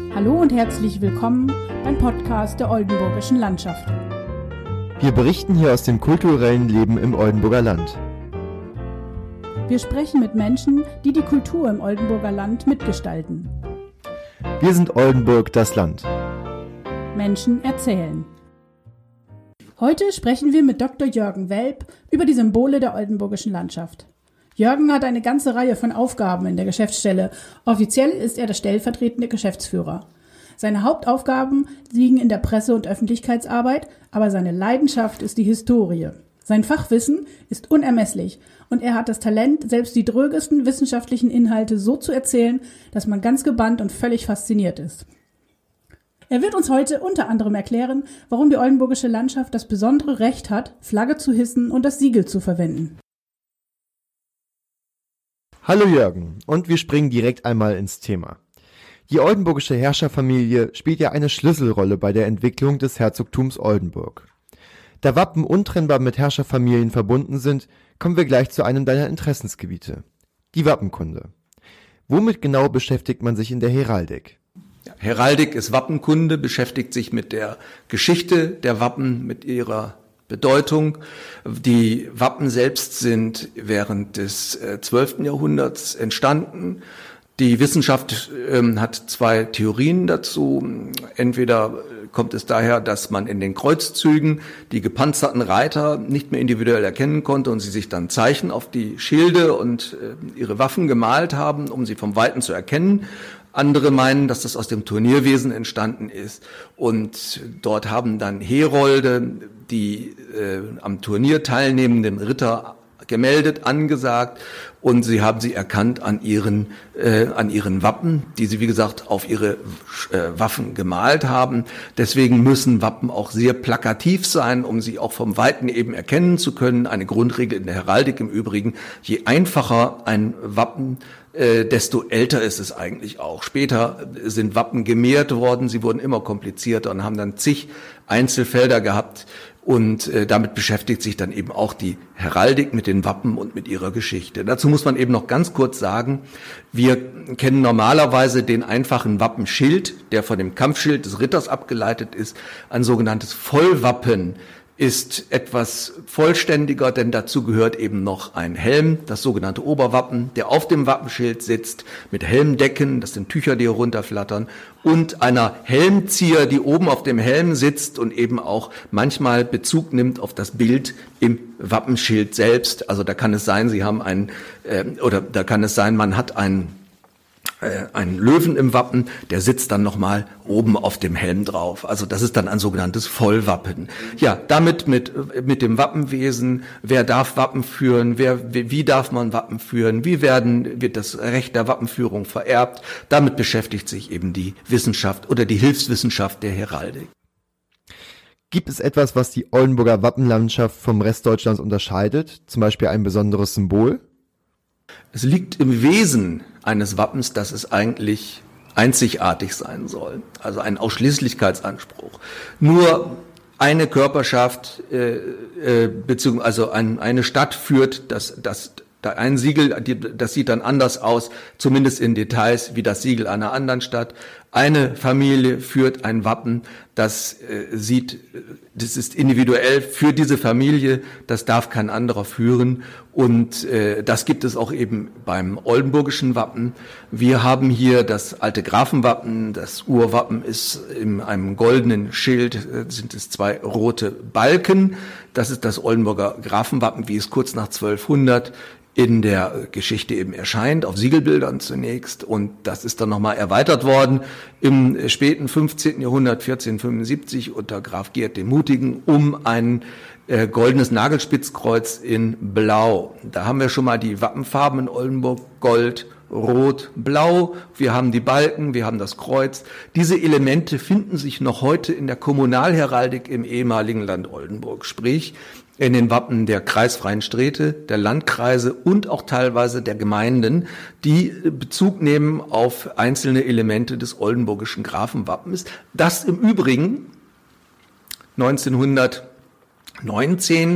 Hallo und herzlich willkommen beim Podcast der Oldenburgischen Landschaft. Wir berichten hier aus dem kulturellen Leben im Oldenburger Land. Wir sprechen mit Menschen, die die Kultur im Oldenburger Land mitgestalten. Wir sind Oldenburg, das Land. Menschen erzählen. Heute sprechen wir mit Dr. Jürgen Welp über die Symbole der Oldenburgischen Landschaft. Jürgen hat eine ganze Reihe von Aufgaben in der Geschäftsstelle. Offiziell ist er der stellvertretende Geschäftsführer. Seine Hauptaufgaben liegen in der Presse- und Öffentlichkeitsarbeit, aber seine Leidenschaft ist die Historie. Sein Fachwissen ist unermesslich und er hat das Talent, selbst die drögesten wissenschaftlichen Inhalte so zu erzählen, dass man ganz gebannt und völlig fasziniert ist. Er wird uns heute unter anderem erklären, warum die Oldenburgische Landschaft das besondere Recht hat, Flagge zu hissen und das Siegel zu verwenden. Hallo Jürgen, und wir springen direkt einmal ins Thema. Die oldenburgische Herrscherfamilie spielt ja eine Schlüsselrolle bei der Entwicklung des Herzogtums Oldenburg. Da Wappen untrennbar mit Herrscherfamilien verbunden sind, kommen wir gleich zu einem deiner Interessensgebiete, die Wappenkunde. Womit genau beschäftigt man sich in der Heraldik? Heraldik ist Wappenkunde, beschäftigt sich mit der Geschichte der Wappen, mit ihrer Bedeutung. Die Wappen selbst sind während des 12. Jahrhunderts entstanden. Die Wissenschaft hat zwei Theorien dazu. Entweder kommt es daher, dass man in den Kreuzzügen die gepanzerten Reiter nicht mehr individuell erkennen konnte und sie sich dann Zeichen auf die Schilde und ihre Waffen gemalt haben, um sie vom Weiten zu erkennen. Andere meinen, dass das aus dem Turnierwesen entstanden ist und dort haben dann Herolde die am Turnier teilnehmenden Ritter gemeldet, angesagt und sie haben sie erkannt an ihren Wappen, die sie wie gesagt auf ihre Waffen gemalt haben. Deswegen müssen Wappen auch sehr plakativ sein, um sie auch vom Weiten eben erkennen zu können. Eine Grundregel in der Heraldik im Übrigen: Je einfacher ein Wappen, desto älter ist es eigentlich auch. Später sind Wappen gemehrt worden, sie wurden immer komplizierter und haben dann zig Einzelfelder gehabt. Und damit beschäftigt sich dann eben auch die Heraldik mit den Wappen und mit ihrer Geschichte. Dazu muss man eben noch ganz kurz sagen, wir kennen normalerweise den einfachen Wappenschild, der von dem Kampfschild des Ritters abgeleitet ist. Ein sogenanntes Vollwappen ist etwas vollständiger, denn dazu gehört eben noch ein Helm, das sogenannte Oberwappen, der auf dem Wappenschild sitzt, mit Helmdecken, das sind Tücher, die herunterflattern, und einer Helmzieher, die oben auf dem Helm sitzt und eben auch manchmal Bezug nimmt auf das Bild im Wappenschild selbst. Also da kann es sein, man hat einen Löwen im Wappen, der sitzt dann nochmal oben auf dem Helm drauf. Also das ist dann ein sogenanntes Vollwappen. Ja, damit mit dem Wappenwesen, wer darf Wappen führen, wie darf man Wappen führen, wird das Recht der Wappenführung vererbt, damit beschäftigt sich eben die Wissenschaft oder die Hilfswissenschaft der Heraldik. Gibt es etwas, was die Oldenburger Wappenlandschaft vom Rest Deutschlands unterscheidet, zum Beispiel ein besonderes Symbol? Es liegt im Wesen eines Wappens, dass es eigentlich einzigartig sein soll, also ein Ausschließlichkeitsanspruch. Nur eine Körperschaft beziehungsweise eine Stadt führt ein Siegel, das sieht dann anders aus, zumindest in Details, wie das Siegel einer anderen Stadt. Eine Familie führt ein Wappen, das ist individuell für diese Familie, das darf kein anderer führen. Und das gibt es auch eben beim oldenburgischen Wappen. Wir haben hier das alte Grafenwappen, das Urwappen ist in einem goldenen Schild, sind es zwei rote Balken. Das ist das Oldenburger Grafenwappen, wie es kurz nach 1200 in der Geschichte eben erscheint, auf Siegelbildern zunächst, und das ist dann nochmal erweitert worden im späten 15. Jahrhundert, 1475, unter Graf Geert dem Mutigen, um ein goldenes Nagelspitzkreuz in Blau. Da haben wir schon mal die Wappenfarben in Oldenburg: Gold, Rot, Blau. Wir haben die Balken, wir haben das Kreuz. Diese Elemente finden sich noch heute in der Kommunalheraldik im ehemaligen Land Oldenburg, sprich in den Wappen der kreisfreien Städte, der Landkreise und auch teilweise der Gemeinden, die Bezug nehmen auf einzelne Elemente des oldenburgischen Grafenwappens, das im Übrigen 1919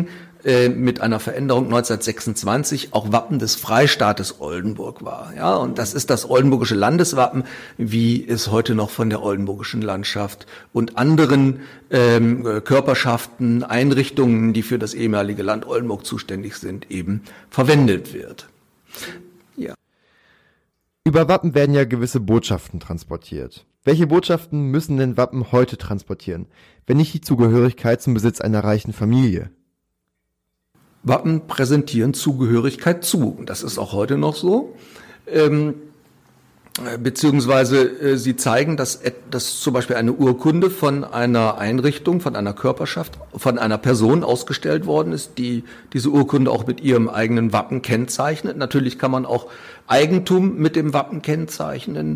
mit einer Veränderung 1926 auch Wappen des Freistaates Oldenburg war. Ja, und das ist das oldenburgische Landeswappen, wie es heute noch von der oldenburgischen Landschaft und anderen Körperschaften, Einrichtungen, die für das ehemalige Land Oldenburg zuständig sind, eben verwendet wird. Ja. Über Wappen werden ja gewisse Botschaften transportiert. Welche Botschaften müssen denn Wappen heute transportieren, wenn nicht die Zugehörigkeit zum Besitz einer reichen Familie? Wappen präsentieren Zugehörigkeit zu. Das ist auch heute noch so. Beziehungsweise sie zeigen, dass zum Beispiel eine Urkunde von einer Einrichtung, von einer Körperschaft, von einer Person ausgestellt worden ist, die diese Urkunde auch mit ihrem eigenen Wappen kennzeichnet. Natürlich kann man auch Eigentum mit dem Wappen kennzeichnen,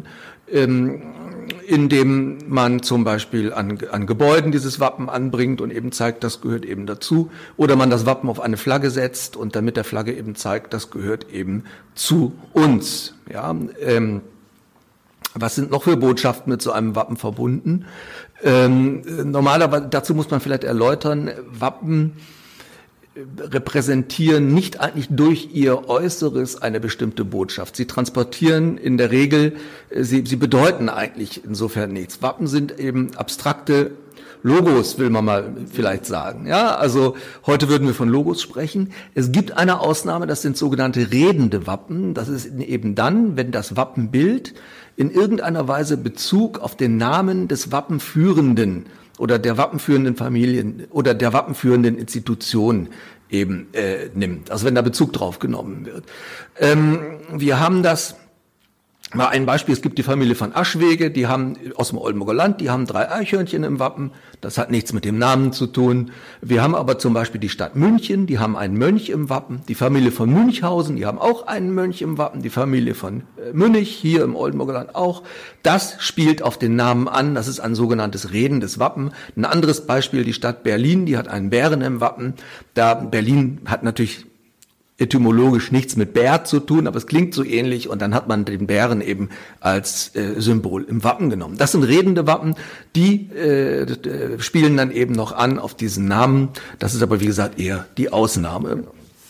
indem man zum Beispiel an Gebäuden dieses Wappen anbringt und eben zeigt, das gehört eben dazu. Oder man das Wappen auf eine Flagge setzt und dann mit der Flagge eben zeigt, das gehört eben zu uns. Ja, was sind noch für Botschaften mit so einem Wappen verbunden? Normalerweise, dazu muss man vielleicht erläutern, Wappen repräsentieren nicht eigentlich durch ihr Äußeres eine bestimmte Botschaft. Sie transportieren in der Regel, sie bedeuten eigentlich insofern nichts. Wappen sind eben abstrakte Logos, will man mal vielleicht sagen. Ja, also heute würden wir von Logos sprechen. Es gibt eine Ausnahme, das sind sogenannte redende Wappen. Das ist eben dann, wenn das Wappenbild in irgendeiner Weise Bezug auf den Namen des Wappenführenden oder der wappenführenden Familien oder der wappenführenden Institution eben nimmt. Also wenn da Bezug drauf genommen wird. Wir haben das, mal ein Beispiel, es gibt die Familie von Aschwege, die haben aus dem Oldenburger Land, die haben 3 Eichhörnchen im Wappen, das hat nichts mit dem Namen zu tun. Wir haben aber zum Beispiel die Stadt München, die haben einen Mönch im Wappen, die Familie von Münchhausen, die haben auch einen Mönch im Wappen, die Familie von Münnig, hier im Oldenburger Land auch. Das spielt auf den Namen an, das ist ein sogenanntes redendes Wappen. Ein anderes Beispiel, die Stadt Berlin, die hat einen Bären im Wappen. Berlin hat natürlich etymologisch nichts mit Bär zu tun, aber es klingt so ähnlich und dann hat man den Bären eben als Symbol im Wappen genommen. Das sind redende Wappen, die spielen dann eben noch an auf diesen Namen. Das ist aber wie gesagt eher die Ausnahme.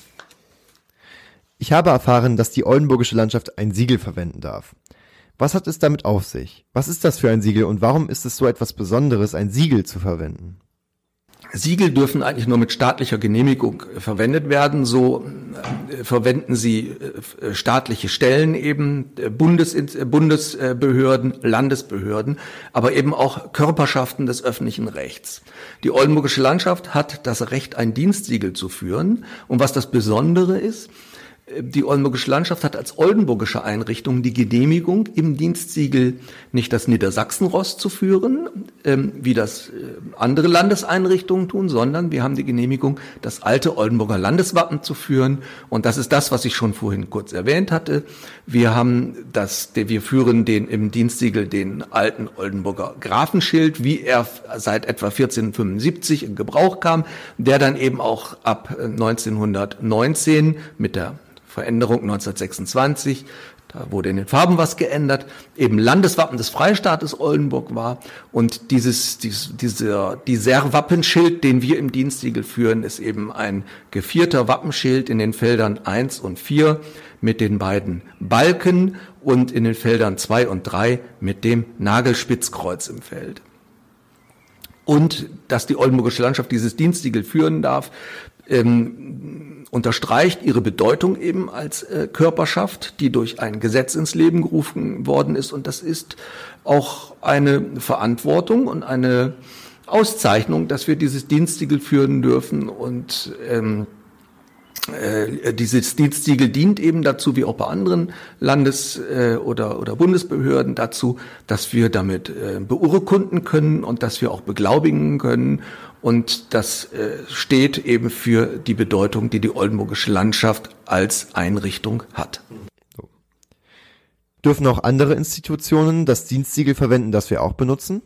Ich habe erfahren, dass die oldenburgische Landschaft ein Siegel verwenden darf. Was hat es damit auf sich? Was ist das für ein Siegel und warum ist es so etwas Besonderes, ein Siegel zu verwenden? Siegel dürfen eigentlich nur mit staatlicher Genehmigung verwendet werden. So verwenden sie staatliche Stellen eben, Bundesbehörden, Landesbehörden, aber eben auch Körperschaften des öffentlichen Rechts. Die oldenburgische Landschaft hat das Recht, ein Dienstsiegel zu führen. Und was das Besondere ist, die oldenburgische Landschaft hat als oldenburgische Einrichtung die Genehmigung, im Dienstsiegel nicht das Niedersachsenross zu führen, wie das andere Landeseinrichtungen tun, sondern wir haben die Genehmigung, das alte Oldenburger Landeswappen zu führen. Und das ist das, was ich schon vorhin kurz erwähnt hatte. Wir führen im Dienstsiegel den alten Oldenburger Grafenschild, wie er seit etwa 1475 in Gebrauch kam, der dann eben auch ab 1919 mit der Veränderung 1926, da wurde in den Farben was geändert, eben Landeswappen des Freistaates Oldenburg war. Und dieser Wappenschild, den wir im Dienstsiegel führen, ist eben ein gevierter Wappenschild in den Feldern 1 und 4 mit den beiden Balken und in den Feldern 2 und 3 mit dem Nagelspitzkreuz im Feld. Und dass die oldenburgische Landschaft dieses Dienstsiegel führen darf, unterstreicht ihre Bedeutung eben als Körperschaft, die durch ein Gesetz ins Leben gerufen worden ist. Und das ist auch eine Verantwortung und eine Auszeichnung, dass wir dieses Dienstsiegel führen dürfen. Und dieses Dienstsiegel dient eben dazu, wie auch bei anderen Landes- oder Bundesbehörden, dazu, dass wir damit beurkunden können und dass wir auch beglaubigen können. Und das steht eben für die Bedeutung, die die oldenburgische Landschaft als Einrichtung hat. So. Dürfen auch andere Institutionen das Dienstsiegel verwenden, das wir auch benutzen?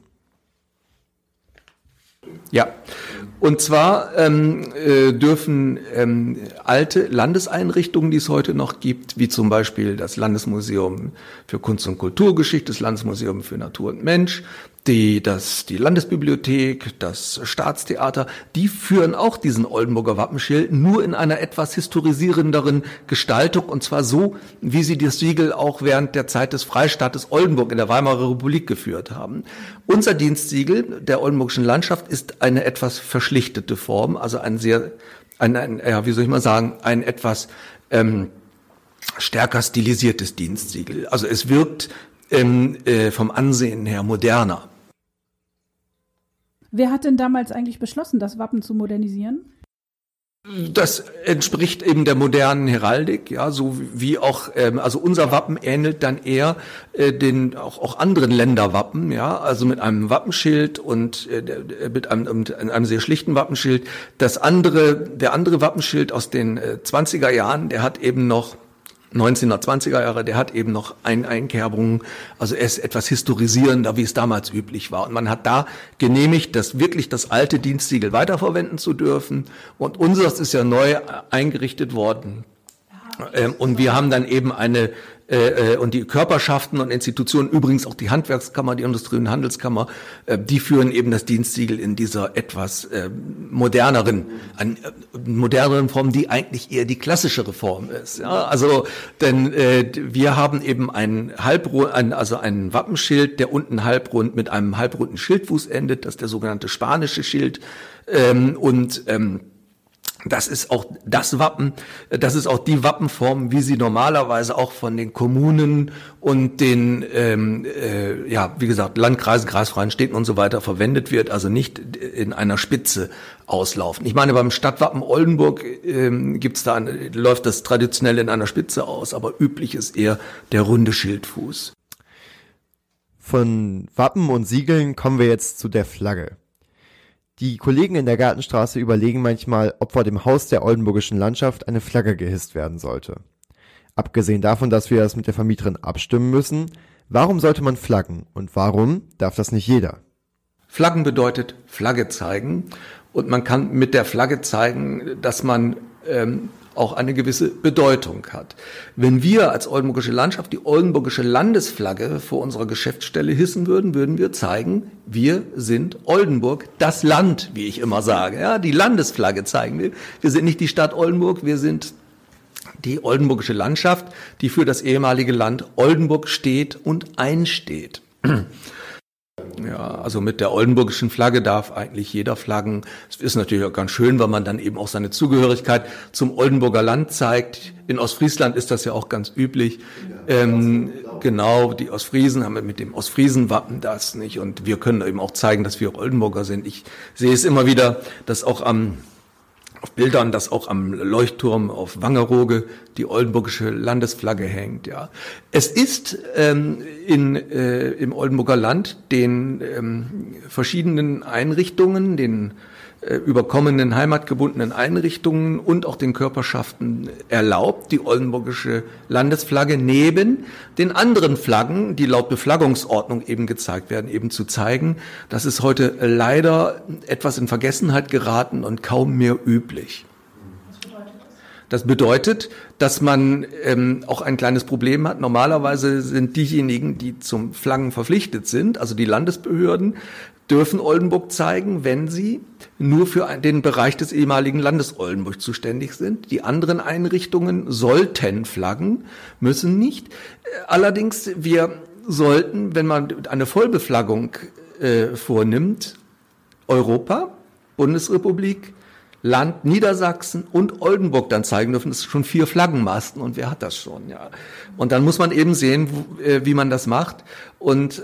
Ja, und zwar dürfen alte Landeseinrichtungen, die es heute noch gibt, wie zum Beispiel das Landesmuseum für Kunst und Kulturgeschichte, das Landesmuseum für Natur und Mensch, Die Landesbibliothek, das Staatstheater, die führen auch diesen Oldenburger Wappenschild nur in einer etwas historisierenderen Gestaltung, und zwar so, wie sie das Siegel auch während der Zeit des Freistaates Oldenburg in der Weimarer Republik geführt haben. Unser Dienstsiegel der oldenburgischen Landschaft ist eine etwas verschlichtete Form, also ein etwas stärker stilisiertes Dienstsiegel. Also es wirkt vom Ansehen her moderner. Wer hat denn damals eigentlich beschlossen, das Wappen zu modernisieren? Das entspricht eben der modernen Heraldik, ja, so wie auch, also unser Wappen ähnelt dann eher den auch anderen Länderwappen, ja, also mit einem Wappenschild und mit einem sehr schlichten Wappenschild. Der andere Wappenschild aus den 20er Jahren, der hat eben noch 1920er Jahre, der hat eben noch Einkerbungen, also er ist etwas historisierender, wie es damals üblich war. Und man hat da genehmigt, wirklich das alte Dienstsiegel weiterverwenden zu dürfen. Und unseres ist ja neu eingerichtet worden. Und wir haben dann eben und die Körperschaften und Institutionen, übrigens auch die Handwerkskammer, die Industrie- und Handelskammer, die führen eben das Dienstsiegel in dieser etwas moderneren Form, die eigentlich eher die klassischere Form ist. Ja, also, denn wir haben eben ein Wappenschild, der unten halbrund mit einem halbrunden Schildfuß endet, das ist der sogenannte spanische Schild, das ist auch das Wappen, das ist auch die Wappenform, wie sie normalerweise auch von den Kommunen und den, wie gesagt, Landkreisen, kreisfreien Städten und so weiter verwendet wird, also nicht in einer Spitze auslaufen. Ich meine, beim Stadtwappen Oldenburg läuft das traditionell in einer Spitze aus, aber üblich ist eher der runde Schildfuß. Von Wappen und Siegeln kommen wir jetzt zu der Flagge. Die Kollegen in der Gartenstraße überlegen manchmal, ob vor dem Haus der oldenburgischen Landschaft eine Flagge gehisst werden sollte. Abgesehen davon, dass wir das mit der Vermieterin abstimmen müssen, warum sollte man flaggen und warum darf das nicht jeder? Flaggen bedeutet Flagge zeigen, und man kann mit der Flagge zeigen, dass man auch eine gewisse Bedeutung hat. Wenn wir als oldenburgische Landschaft die oldenburgische Landesflagge vor unserer Geschäftsstelle hissen würden, würden wir zeigen, wir sind Oldenburg, das Land, wie ich immer sage. Ja, die Landesflagge zeigen wir. Wir sind nicht die Stadt Oldenburg, wir sind die oldenburgische Landschaft, die für das ehemalige Land Oldenburg steht und einsteht. Ja, also mit der oldenburgischen Flagge darf eigentlich jeder flaggen. Es ist natürlich auch ganz schön, weil man dann eben auch seine Zugehörigkeit zum Oldenburger Land zeigt. In Ostfriesland ist das ja auch ganz üblich. Genau, die Ostfriesen haben mit dem Ostfriesenwappen das nicht. Und wir können eben auch zeigen, dass wir Oldenburger sind. Ich sehe es immer wieder, dass auch auf Bildern, dass auch am Leuchtturm auf Wangerooge die oldenburgische Landesflagge hängt. Ja, es ist im Oldenburger Land den verschiedenen Einrichtungen, den überkommenen heimatgebundenen Einrichtungen und auch den Körperschaften erlaubt, die oldenburgische Landesflagge neben den anderen Flaggen, die laut Beflaggungsordnung eben gezeigt werden, eben zu zeigen. Das ist heute leider etwas in Vergessenheit geraten und kaum mehr üblich. Das bedeutet, dass man auch ein kleines Problem hat. Normalerweise sind diejenigen, die zum Flaggen verpflichtet sind, also die Landesbehörden, dürfen Oldenburg zeigen, wenn sie nur für den Bereich des ehemaligen Landes Oldenburg zuständig sind. Die anderen Einrichtungen sollten flaggen, müssen nicht. Allerdings, wir sollten, wenn man eine Vollbeflaggung vornimmt, Europa, Bundesrepublik, Land Niedersachsen und Oldenburg dann zeigen dürfen. Das sind schon 4 Flaggenmasten, und wer hat das schon? Ja. Und dann muss man eben sehen, wie man das macht. Und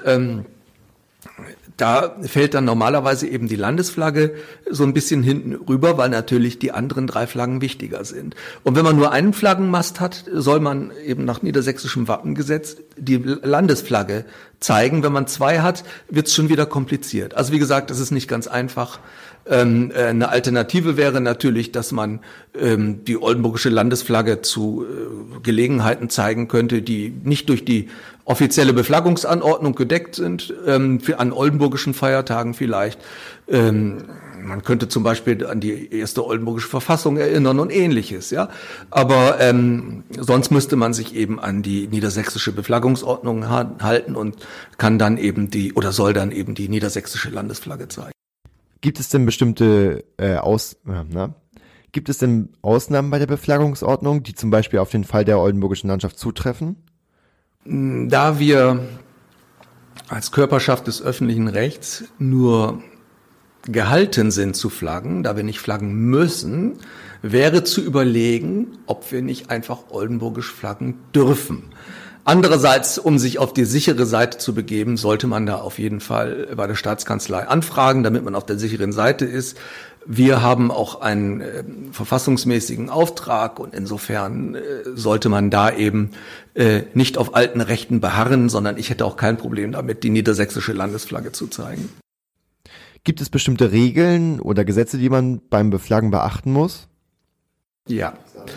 da fällt dann normalerweise eben die Landesflagge so ein bisschen hinten rüber, weil natürlich die anderen 3 Flaggen wichtiger sind. Und wenn man nur einen Flaggenmast hat, soll man eben nach niedersächsischem Wappengesetz die Landesflagge zeigen. Wenn man 2 hat, wird es schon wieder kompliziert. Also wie gesagt, das ist nicht ganz einfach. Eine Alternative wäre natürlich, dass man die oldenburgische Landesflagge zu Gelegenheiten zeigen könnte, die nicht durch die offizielle Beflaggungsanordnung gedeckt sind, an oldenburgischen Feiertagen vielleicht. Man könnte zum Beispiel an die erste Oldenburgische Verfassung erinnern und Ähnliches, ja. Aber sonst müsste man sich eben an die niedersächsische Beflaggungsordnung halten und kann dann eben soll dann eben die niedersächsische Landesflagge zeigen. Gibt es denn bestimmte Gibt es denn Ausnahmen bei der Beflaggungsordnung, die zum Beispiel auf den Fall der oldenburgischen Landschaft zutreffen? Da wir als Körperschaft des öffentlichen Rechts nur gehalten sind zu flaggen, da wir nicht flaggen müssen, wäre zu überlegen, ob wir nicht einfach oldenburgisch flaggen dürfen. Andererseits, um sich auf die sichere Seite zu begeben, sollte man da auf jeden Fall bei der Staatskanzlei anfragen, damit man auf der sicheren Seite ist. Wir haben auch einen verfassungsmäßigen Auftrag und insofern sollte man da eben nicht auf alten Rechten beharren, sondern ich hätte auch kein Problem damit, die niedersächsische Landesflagge zu zeigen. Gibt es bestimmte Regeln oder Gesetze, die man beim Beflaggen beachten muss? Ja.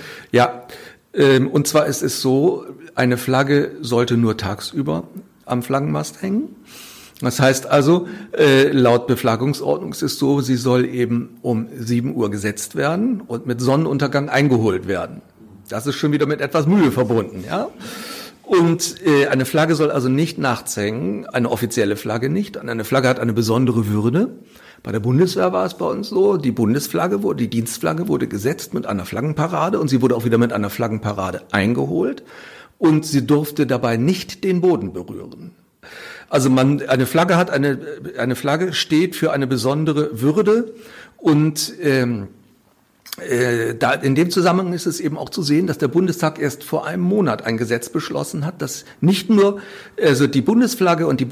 Und zwar ist es so, eine Flagge sollte nur tagsüber am Flaggenmast hängen. Das heißt also, laut Beflaggungsordnung ist es so, sie soll eben um 7 Uhr gesetzt werden und mit Sonnenuntergang eingeholt werden. Das ist schon wieder mit etwas Mühe verbunden, ja. Und eine Flagge soll also nicht nachts hängen, eine offizielle Flagge nicht. Eine Flagge hat eine besondere Würde. Bei der Bundeswehr war es bei uns so, die Dienstflagge wurde gesetzt mit einer Flaggenparade und sie wurde auch wieder mit einer Flaggenparade eingeholt und sie durfte dabei nicht den Boden berühren. Also eine Flagge steht für eine besondere Würde und in dem Zusammenhang ist es eben auch zu sehen, dass der Bundestag erst vor einem Monat ein Gesetz beschlossen hat, dass nicht nur die Bundesflagge und die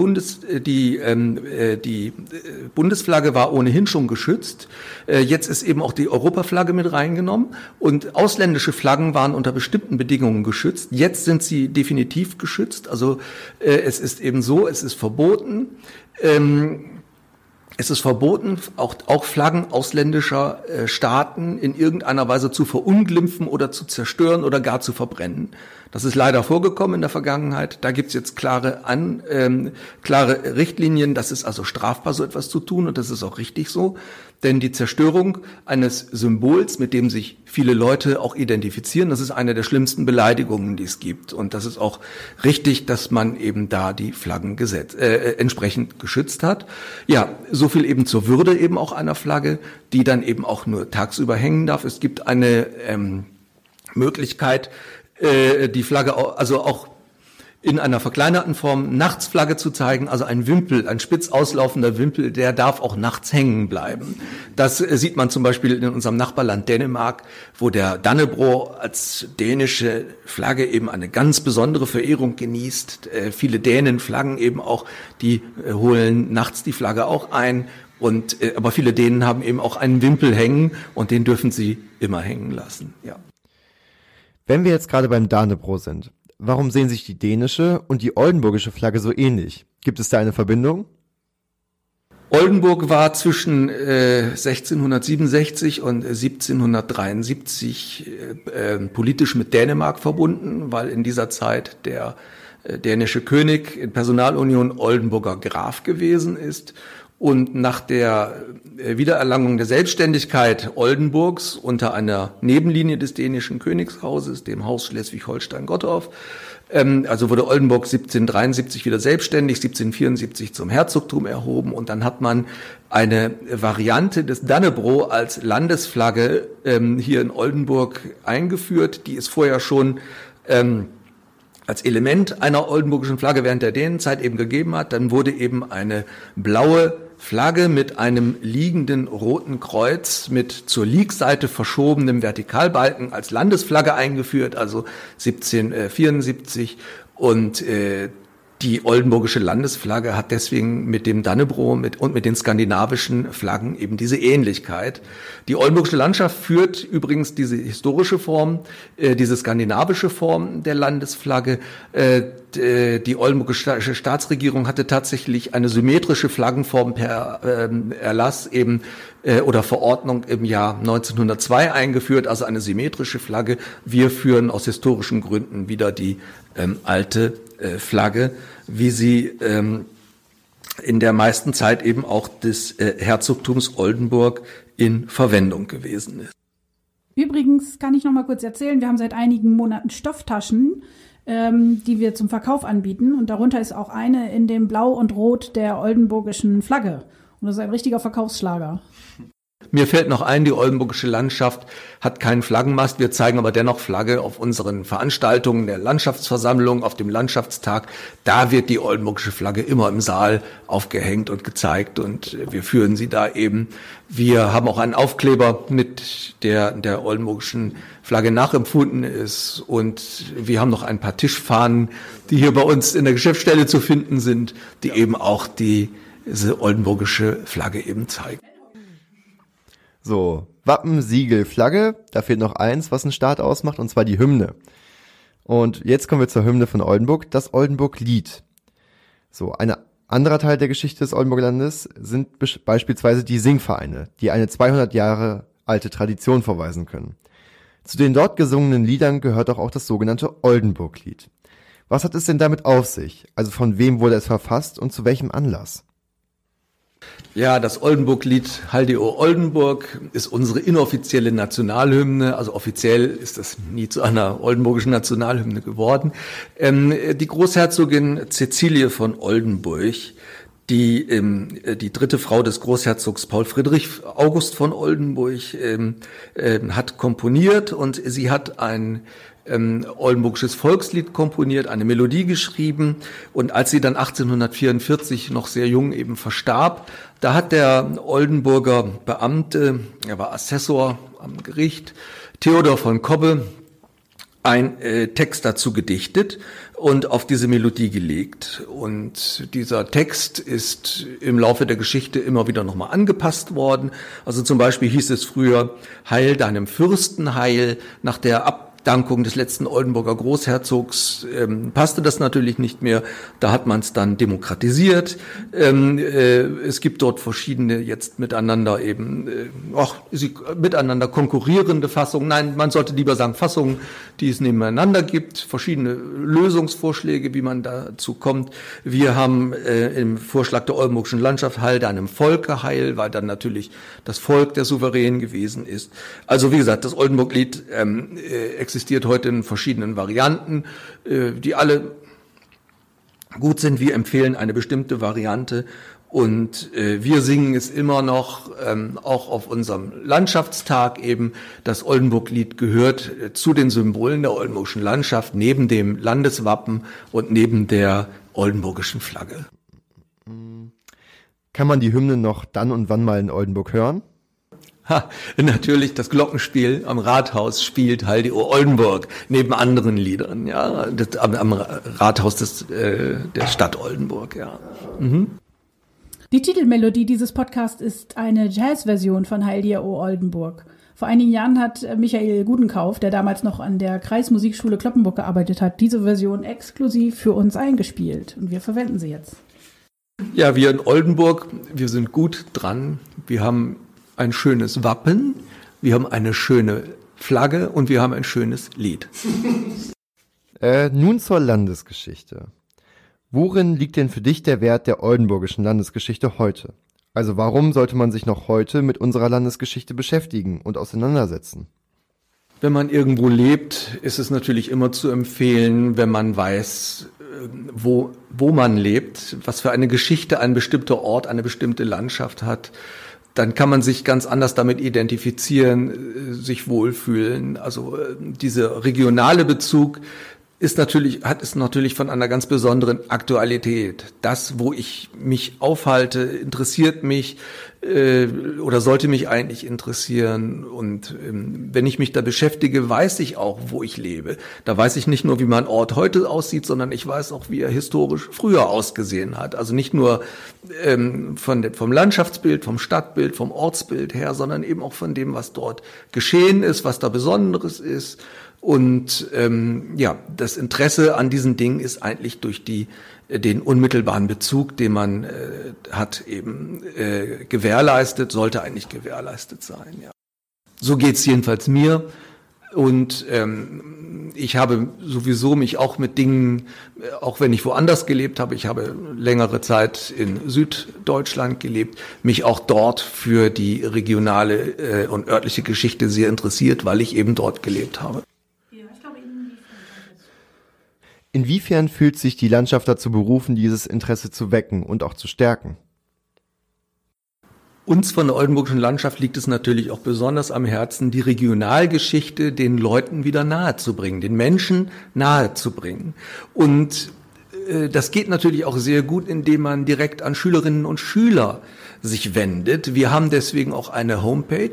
Bundesflagge war ohnehin schon geschützt. Jetzt ist eben auch die Europaflagge mit reingenommen und ausländische Flaggen waren unter bestimmten Bedingungen geschützt. Jetzt sind sie definitiv geschützt. Also es ist eben so, es ist verboten. Es ist verboten, auch Flaggen ausländischer Staaten in irgendeiner Weise zu verunglimpfen oder zu zerstören oder gar zu verbrennen. Das ist leider vorgekommen in der Vergangenheit. Da gibt's jetzt klare Richtlinien. Das ist also strafbar, so etwas zu tun, und das ist auch richtig so. Denn die Zerstörung eines Symbols, mit dem sich viele Leute auch identifizieren, das ist eine der schlimmsten Beleidigungen, die es gibt. Und das ist auch richtig, dass man eben da die Flaggen entsprechend geschützt hat. Ja, so viel eben zur Würde eben auch einer Flagge, die dann eben auch nur tagsüber hängen darf. Es gibt eine Möglichkeit, die Flagge also auch in einer verkleinerten Form nachts Flagge zu zeigen, also ein Wimpel, ein spitz auslaufender Wimpel, der darf auch nachts hängen bleiben. Das sieht man zum Beispiel in unserem Nachbarland Dänemark, wo der Dannebrog als dänische Flagge eben eine ganz besondere Verehrung genießt. Viele Dänen flaggen eben auch, die holen nachts die Flagge auch ein. Aber viele Dänen haben eben auch einen Wimpel hängen und den dürfen sie immer hängen lassen, ja. Wenn wir jetzt gerade beim Dannebrog sind, warum sehen sich die dänische und die oldenburgische Flagge so ähnlich? Gibt es da eine Verbindung? Oldenburg war zwischen 1667 und 1773 politisch mit Dänemark verbunden, weil in dieser Zeit der dänische König in Personalunion Oldenburger Graf gewesen ist. Und nach der Wiedererlangung der Selbstständigkeit Oldenburgs unter einer Nebenlinie des dänischen Königshauses, dem Haus Schleswig-Holstein-Gottorf, also wurde Oldenburg 1773 wieder selbstständig, 1774 zum Herzogtum erhoben und dann hat man eine Variante des Dannebrog als Landesflagge hier in Oldenburg eingeführt, die es vorher schon als Element einer oldenburgischen Flagge während der Dänenzeit eben gegeben hat. Dann wurde eben eine blaue Flagge mit einem liegenden roten Kreuz mit zur Liegseite verschobenem Vertikalbalken als Landesflagge eingeführt, also 1774. Und die oldenburgische Landesflagge hat deswegen mit dem Dannebrog und mit den skandinavischen Flaggen eben diese Ähnlichkeit. Die oldenburgische Landschaft führt übrigens diese historische Form, diese skandinavische Form der Landesflagge. Die oldenburgische Staatsregierung hatte tatsächlich eine symmetrische Flaggenform per Erlass eben oder Verordnung im Jahr 1902 eingeführt, also eine symmetrische Flagge. Wir führen aus historischen Gründen wieder die alte Flagge, wie sie in der meisten Zeit eben auch des Herzogtums Oldenburg in Verwendung gewesen ist. Übrigens kann ich noch mal kurz erzählen, wir haben seit einigen Monaten Stofftaschen, die wir zum Verkauf anbieten. Und darunter ist auch eine in dem Blau und Rot der oldenburgischen Flagge. Und das ist ein richtiger Verkaufsschlager. Mir fällt noch ein, die oldenburgische Landschaft hat keinen Flaggenmast. Wir zeigen aber dennoch Flagge auf unseren Veranstaltungen der Landschaftsversammlung, auf dem Landschaftstag. Da wird die oldenburgische Flagge immer im Saal aufgehängt und gezeigt und wir führen sie da eben. Wir haben auch einen Aufkleber mit der oldenburgischen Flagge nachempfunden ist und wir haben noch ein paar Tischfahnen, die hier bei uns in der Geschäftsstelle zu finden sind, die eben auch diese oldenburgische Flagge eben zeigen. So, Wappen, Siegel, Flagge, da fehlt noch eins, was einen Staat ausmacht, und zwar die Hymne. Und jetzt kommen wir zur Hymne von Oldenburg, das Oldenburg-Lied. So, ein anderer Teil der Geschichte des Oldenburger-Landes sind beispielsweise die Singvereine, die eine 200 Jahre alte Tradition vorweisen können. Zu den dort gesungenen Liedern gehört auch das sogenannte Oldenburg-Lied. Was hat es denn damit auf sich? Also von wem wurde es verfasst und zu welchem Anlass? Ja, das Oldenburg-Lied Haldeo Oldenburg ist unsere inoffizielle Nationalhymne. Also offiziell ist das nie zu einer oldenburgischen Nationalhymne geworden. Die Großherzogin Cäcilie von Oldenburg, die dritte Frau des Großherzogs Paul Friedrich August von Oldenburg, hat komponiert und sie hat ein oldenburgisches Volkslied komponiert, eine Melodie geschrieben und als sie dann 1844 noch sehr jung eben verstarb, da hat der Oldenburger Beamte, er war Assessor am Gericht, Theodor von Kobbe, ein Text dazu gedichtet und auf diese Melodie gelegt. Und dieser Text ist im Laufe der Geschichte immer wieder nochmal angepasst worden. Also zum Beispiel hieß es früher, Heil deinem Fürsten, Heil, nach der Abdankung des letzten Oldenburger Großherzogs passte das natürlich nicht mehr. Da hat man es dann demokratisiert. Es gibt dort verschiedene jetzt miteinander miteinander konkurrierende Fassungen. Nein, man sollte lieber sagen Fassungen, die es nebeneinander gibt. Verschiedene Lösungsvorschläge, wie man dazu kommt. Wir haben im Vorschlag der oldenburgischen Landschaft Heil deinem Volke Heil, weil dann natürlich das Volk der Souverän gewesen ist. Also wie gesagt, das Oldenburg-Lied existiert heute in verschiedenen Varianten, die alle gut sind. Wir empfehlen eine bestimmte Variante und wir singen es immer noch, auch auf unserem Landschaftstag eben. Das Oldenburg-Lied gehört zu den Symbolen der oldenburgischen Landschaft, neben dem Landeswappen und neben der oldenburgischen Flagge. Kann man die Hymne noch dann und wann mal in Oldenburg hören? Natürlich, das Glockenspiel am Rathaus spielt Haldeo Oldenburg neben anderen Liedern, ja, am Rathaus der Stadt Oldenburg, ja. Mhm. Die Titelmelodie dieses Podcasts ist eine Jazzversion von Haldeo Oldenburg. Vor einigen Jahren hat Michael Gudenkauf, der damals noch an der Kreismusikschule Cloppenburg gearbeitet hat, diese Version exklusiv für uns eingespielt und wir verwenden sie jetzt. Ja, wir in Oldenburg, wir sind gut dran. Wir haben ein schönes Wappen, wir haben eine schöne Flagge und wir haben ein schönes Lied. Nun zur Landesgeschichte. Worin liegt denn für dich der Wert der oldenburgischen Landesgeschichte heute? Also warum sollte man sich noch heute mit unserer Landesgeschichte beschäftigen und auseinandersetzen? Wenn man irgendwo lebt, ist es natürlich immer zu empfehlen, wenn man weiß, wo man lebt, was für eine Geschichte ein bestimmter Ort, eine bestimmte Landschaft hat. Dann kann man sich ganz anders damit identifizieren, sich wohlfühlen. Also dieser regionale Bezug hat es natürlich von einer ganz besonderen Aktualität. Das, wo ich mich aufhalte, interessiert mich oder sollte mich eigentlich interessieren. Und wenn ich mich da beschäftige, weiß ich auch, wo ich lebe. Da weiß ich nicht nur, wie mein Ort heute aussieht, sondern ich weiß auch, wie er historisch früher ausgesehen hat. Also nicht nur vom Landschaftsbild, vom Stadtbild, vom Ortsbild her, sondern eben auch von dem, was dort geschehen ist, was da Besonderes ist. Und das Interesse an diesen Dingen ist eigentlich durch den unmittelbaren Bezug, den man hat, eben gewährleistet, sollte eigentlich gewährleistet sein. Ja. So geht's jedenfalls mir. Und ich habe sowieso mich auch mit Dingen, auch wenn ich woanders gelebt habe, ich habe längere Zeit in Süddeutschland gelebt, mich auch dort für die regionale und örtliche Geschichte sehr interessiert, weil ich eben dort gelebt habe. Inwiefern fühlt sich die Landschaft dazu berufen, dieses Interesse zu wecken und auch zu stärken? Uns von der oldenburgischen Landschaft liegt es natürlich auch besonders am Herzen, die Regionalgeschichte den Leuten wieder nahezubringen, den Menschen nahezubringen. Und das geht natürlich auch sehr gut, indem man direkt an Schülerinnen und Schüler sich wendet. Wir haben deswegen auch eine Homepage,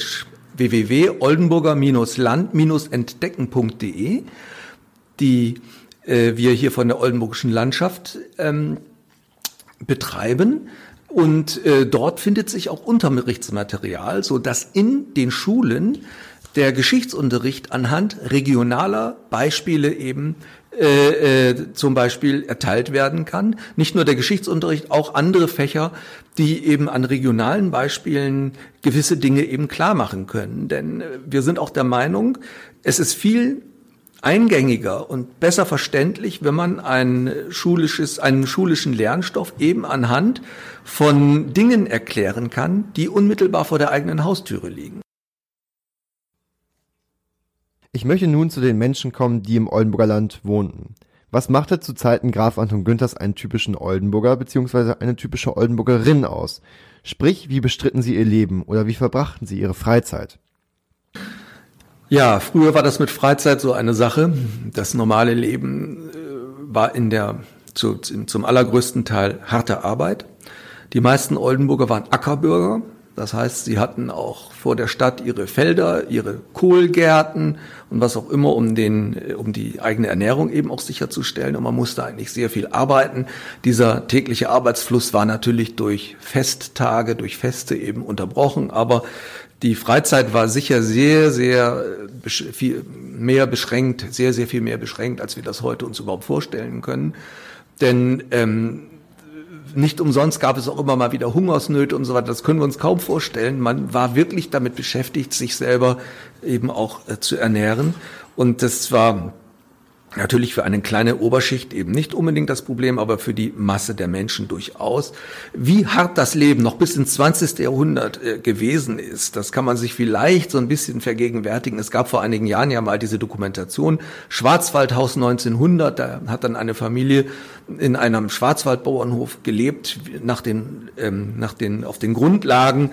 www.oldenburger-land-entdecken.de, die wir hier von der oldenburgischen Landschaft betreiben. Und dort findet sich auch Unterrichtsmaterial, so dass in den Schulen der Geschichtsunterricht anhand regionaler Beispiele eben zum Beispiel erteilt werden kann. Nicht nur der Geschichtsunterricht, auch andere Fächer, die eben an regionalen Beispielen gewisse Dinge eben klar machen können. Denn wir sind auch der Meinung, es ist viel eingängiger und besser verständlich, wenn man einen schulischen Lernstoff eben anhand von Dingen erklären kann, die unmittelbar vor der eigenen Haustüre liegen. Ich möchte nun zu den Menschen kommen, die im Oldenburger Land wohnten. Was machte zu Zeiten Graf Anton Günthers einen typischen Oldenburger bzw. eine typische Oldenburgerin aus? Sprich, wie bestritten sie ihr Leben oder wie verbrachten sie ihre Freizeit? Ja, früher war das mit Freizeit so eine Sache. Das normale Leben war zum allergrößten Teil harte Arbeit. Die meisten Oldenburger waren Ackerbürger. Das heißt, sie hatten auch vor der Stadt ihre Felder, ihre Kohlgärten und was auch immer, um die eigene Ernährung eben auch sicherzustellen. Und man musste eigentlich sehr viel arbeiten. Dieser tägliche Arbeitsfluss war natürlich durch Festtage, durch Feste eben unterbrochen, aber die Freizeit war sicher sehr, sehr viel mehr beschränkt, sehr, sehr viel mehr beschränkt, als wir das heute uns überhaupt vorstellen können. Denn nicht umsonst gab es auch immer mal wieder Hungersnöte und so weiter. Das können wir uns kaum vorstellen. Man war wirklich damit beschäftigt, sich selber eben auch zu ernähren. Und das war natürlich für eine kleine Oberschicht eben nicht unbedingt das Problem, aber für die Masse der Menschen durchaus. Wie hart das Leben noch bis ins 20. Jahrhundert gewesen ist, das kann man sich vielleicht so ein bisschen vergegenwärtigen. Es gab vor einigen Jahren ja mal diese Dokumentation Schwarzwaldhaus 1900. Da hat dann eine Familie in einem Schwarzwaldbauernhof gelebt, auf den Grundlagen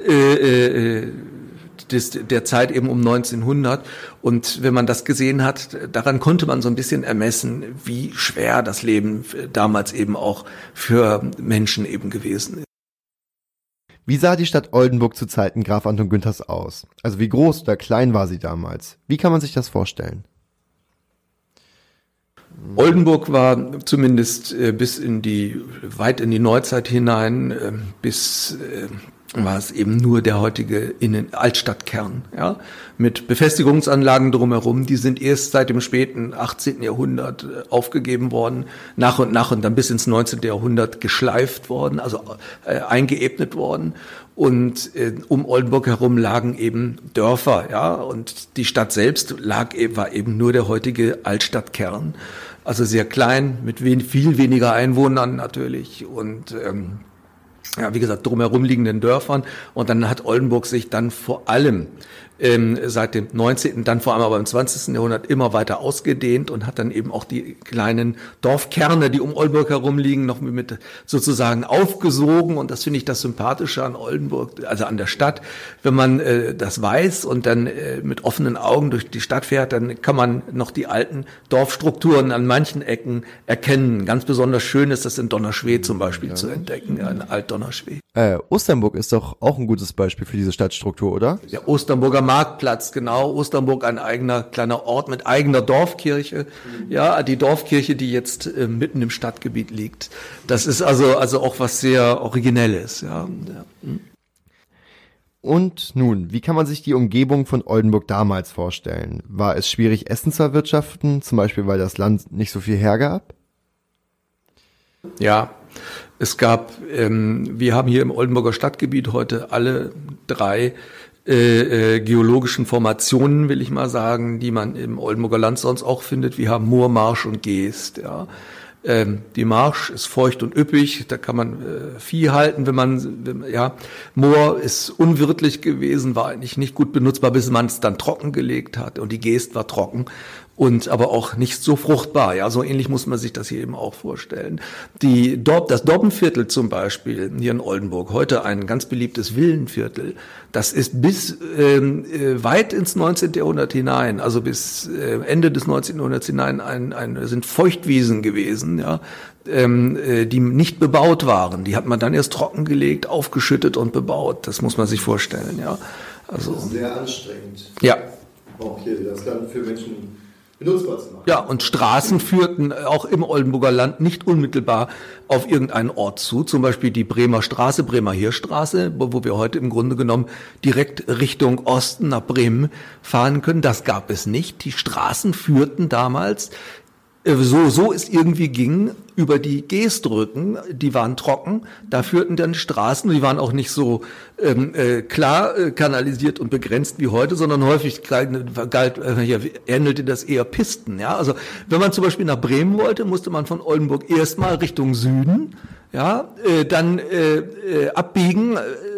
der Zeit eben um 1900. Und wenn man das gesehen hat, daran konnte man so ein bisschen ermessen, wie schwer das Leben damals eben auch für Menschen eben gewesen ist. Wie sah die Stadt Oldenburg zu Zeiten Graf Anton Günthers aus? Also wie groß oder klein war sie damals? Wie kann man sich das vorstellen? Oldenburg war zumindest weit in die Neuzeit hinein, war es eben nur der heutige Altstadtkern, ja, mit Befestigungsanlagen drumherum. Die sind erst seit dem späten 18. Jahrhundert aufgegeben worden, nach und dann bis ins 19. Jahrhundert geschleift worden, also eingeebnet worden. Und um Oldenburg herum lagen eben Dörfer, ja, und die Stadt selbst war eben nur der heutige Altstadtkern. Also sehr klein, mit viel weniger Einwohnern natürlich und wie gesagt, drumherum liegenden Dörfern. Und dann hat Oldenburg sich dann vor allem seit dem 19., dann vor allem aber im 20. Jahrhundert immer weiter ausgedehnt und hat dann eben auch die kleinen Dorfkerne, die um Oldenburg herum liegen, noch mit sozusagen aufgesogen. Und das finde ich das Sympathische an Oldenburg, also an der Stadt. Wenn man das weiß und dann mit offenen Augen durch die Stadt fährt, dann kann man noch die alten Dorfstrukturen an manchen Ecken erkennen. Ganz besonders schön ist das in Donnerschwed zum Beispiel zu entdecken, in Alt-Donnerschwed. Osternburg ist doch auch ein gutes Beispiel für diese Stadtstruktur, oder? Der Osternburger Marktplatz, genau. Osternburg, ein eigener kleiner Ort mit eigener Dorfkirche. Ja, die Dorfkirche, die jetzt mitten im Stadtgebiet liegt. Das ist also auch was sehr Originelles. Ja. Und nun, wie kann man sich die Umgebung von Oldenburg damals vorstellen? War es schwierig, Essen zu erwirtschaften, zum Beispiel, weil das Land nicht so viel hergab? Ja, es gab, wir haben hier im Oldenburger Stadtgebiet heute alle 3 geologischen Formationen, will ich mal sagen, die man im Oldenburger Land sonst auch findet. Wir haben Moor, Marsch und Geest, ja. Die Marsch ist feucht und üppig, da kann man Vieh halten, Moor ist unwirtlich gewesen, war eigentlich nicht gut benutzbar, bis man es dann trockengelegt hat, und die Geest war trocken und aber auch nicht so fruchtbar. Ja, so ähnlich muss man sich das hier eben auch vorstellen. Das Dobbenviertel zum Beispiel hier in Oldenburg, heute ein ganz beliebtes Villenviertel, das ist bis weit ins 19. Jahrhundert hinein, also bis Ende des 19. Jahrhunderts hinein, sind Feuchtwiesen gewesen, ja, die nicht bebaut waren. Die hat man dann erst trockengelegt, aufgeschüttet und bebaut. Das muss man sich vorstellen, ja. Also das ist sehr anstrengend. Ja. Auch hier das Land für Menschen benutzbar zu machen. Ja, und Straßen führten auch im Oldenburger Land nicht unmittelbar auf irgendeinen Ort zu. Zum Beispiel die Bremer Straße, Bremer Heerstraße, wo wir heute im Grunde genommen direkt Richtung Osten nach Bremen fahren können. Das gab es nicht. Die Straßen führten damals so es irgendwie ging, über die Geestrücken, die waren trocken, da führten dann Straßen, die waren auch nicht so klar kanalisiert und begrenzt wie heute, sondern häufig ähnelte das eher Pisten. Ja? Also wenn man zum Beispiel nach Bremen wollte, musste man von Oldenburg erstmal Richtung Süden, ja, dann abbiegen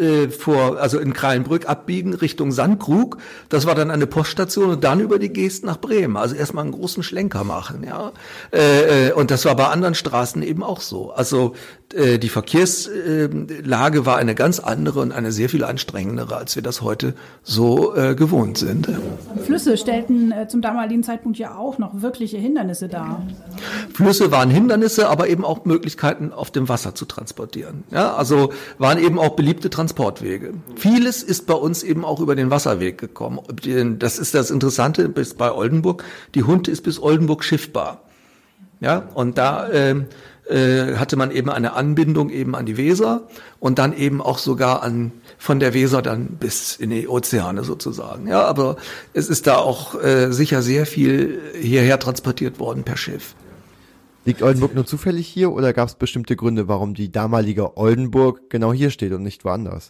also in Kralenbrück abbiegen Richtung Sandkrug. Das war dann eine Poststation und dann über die Geest nach Bremen. Also erstmal einen großen Schlenker machen, ja. Und das war bei anderen Straßen eben auch so. Also die Verkehrslage war eine ganz andere und eine sehr viel anstrengendere, als wir das heute so gewohnt sind. Flüsse stellten zum damaligen Zeitpunkt ja auch noch wirkliche Hindernisse dar. Flüsse waren Hindernisse, aber eben auch Möglichkeiten, auf dem Wasser zu transportieren. Ja, also waren eben auch beliebte Transportwege. Vieles ist bei uns eben auch über den Wasserweg gekommen. Das ist das Interessante bei Oldenburg. Die Hunte ist bis Oldenburg schiffbar. Ja, und da hatte man eben eine Anbindung eben an die Weser und dann eben auch sogar von der Weser dann bis in die Ozeane sozusagen. Ja, aber es ist da auch sicher sehr viel hierher transportiert worden per Schiff. Liegt Oldenburg nur zufällig hier oder gab es bestimmte Gründe, warum die damalige Oldenburg genau hier steht und nicht woanders?